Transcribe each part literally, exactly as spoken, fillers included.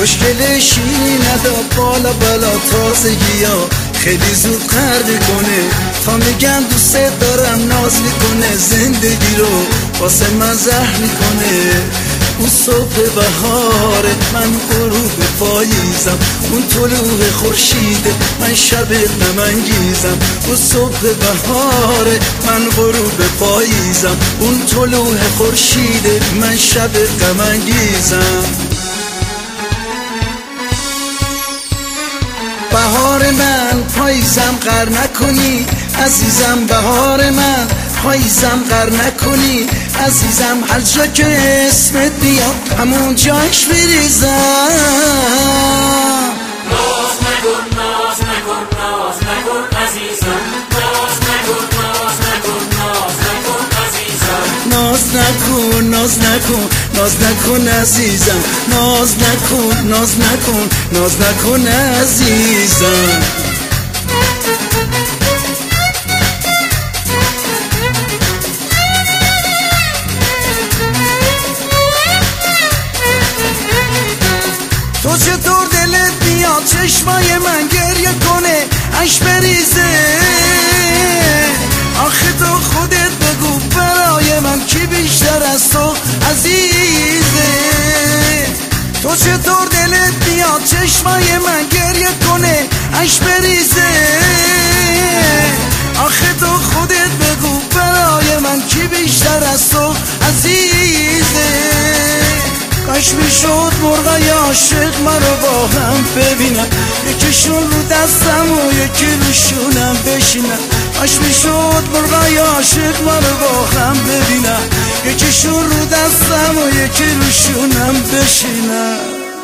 خوشگلشی نداد بالا بالا تازگی ها خیلی زود قرد کنه تا میگم دوست دارم ناز میکنه زندگی رو واسه من زهر میکنه. اون صبح بهاره من غروب پاییزم، اون طلوع خورشیده من شب غم انگیزم. اون صبح بهاره من غروب پاییزم، اون طلوع خورشیده من شب غم انگیزم. بهار من پاییزم غر نکنی عزیزم، بهار من پاییزم غر نکنی عزیزم. هر جا که اسمت بیاد همون جاش بریزم. ناز نکن ناز نکن ناز نکن عزیزم، ناز نکن ناز نکن ناز نکن عزیزم. ناز نکن ناز نکن ناز نکن عزیزم، ناز نکن ناز نکن ناز نکن عزیزم. تو چطور دلت میاد چشمای من گریه کنه اش بریزه؟ آخه تو خودت بگو برای من کی بیشتر از تو عزیزه؟ تو چطور دلت میاد چشمای من گریه کنه اش بریزه؟ آخه تو خودت بگو برای من کی بیشتر از تو عزیزه؟ کاش میشد مرغای عاشق من رو با هم ببینن، یکیشون رو دستم و یکی رو شونم بشینن. کاش میشد مرغای عاشق من رو با هم ببینن، یکیشون رو دستم و یکی رو شونم بشینن.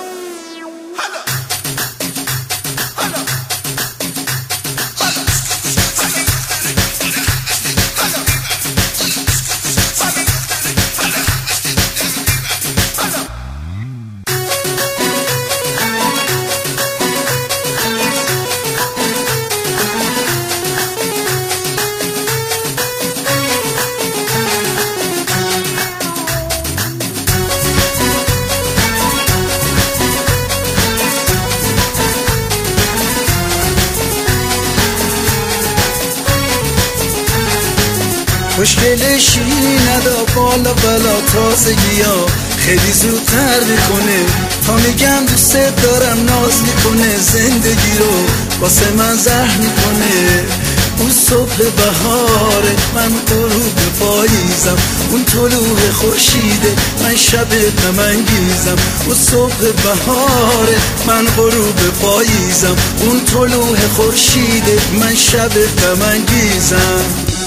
خوشگلشی ندا بالا بالا تازگی ها خیلی زود تر میکنه تا میگم دوست دارم ناز میکنه زندگی رو واسه من زهر میکنه. اون صبح بهاره من غروب پاییزم، اون طلوع خورشیده من شب غم انگیزم. اون صبح بهاره من غروب پاییزم، اون طلوع خورشیده من شب غم انگیزم.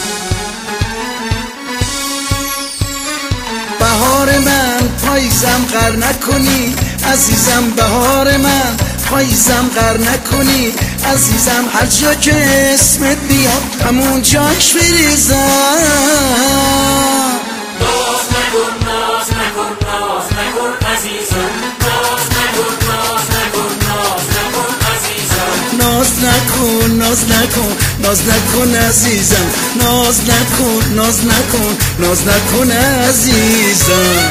بهار من پاییزم غر نکنی عزیزم، بهار من پاییزم غر نکنی عزیزم. هر جا که اسمت بیاد همون جاش بریزم. ناز نکن ناز نکن ناز نکن عزیزم، ناز نکن ناز نکن ناز نکن عزیزم. ناز نکن ناز نکن ناز نکن عزیزم، ناز نکن ناز نکن ناز نکن عزیزم.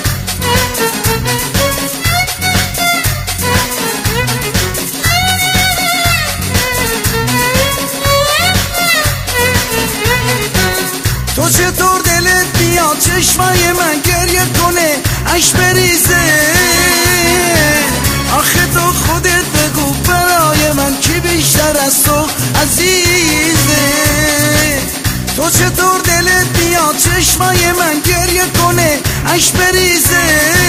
تو چطور دلت میاد چشمای من گریه کنه اش بریزه؟ آخه تو خودت بگو برای من کی بیشتر از تو عزیزه؟ تو چطور دلت میاد چشمای من گریه کنه اش بریزه؟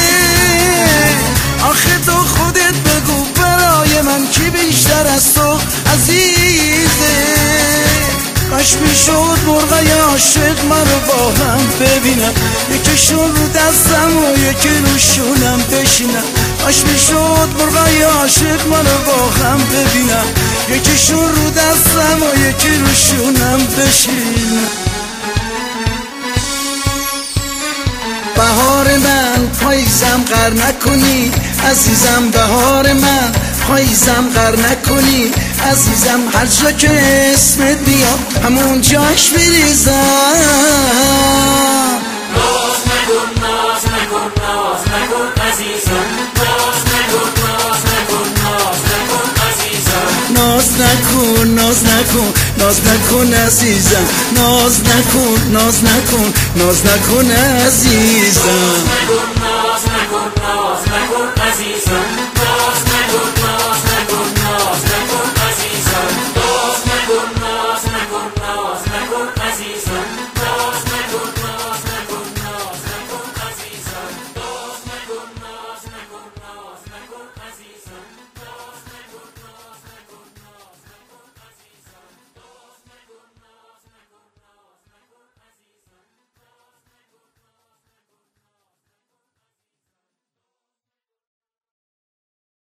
آخه تو خودت بگو برای من کی بیشتر از تو عزیزه؟ کاش میشد مرغای عاشق من رو با هم ببینن، یکیشون رو دستم و یکی رو شونم بشینن. کاش میشد مرغای عاشق من رو با هم ببینن، یکیشون رو دستم و یکی رو شونم بشینن. بهار من پاییزم غر نکنی عزیزم، بهار من پاییزم غر نکنی عزیزم. هر جا که اسمت بیاد همون جاش بریزم. ناز نکن ناز نکن ناز نکن عزیزم، ناز نکن ناز نکن ناز نکن ناز نکن عزیزم ناز نکن ناز نکن ناز نکن عزیزم ناز نکن ناز نکن ناز نکن عزیزم ناز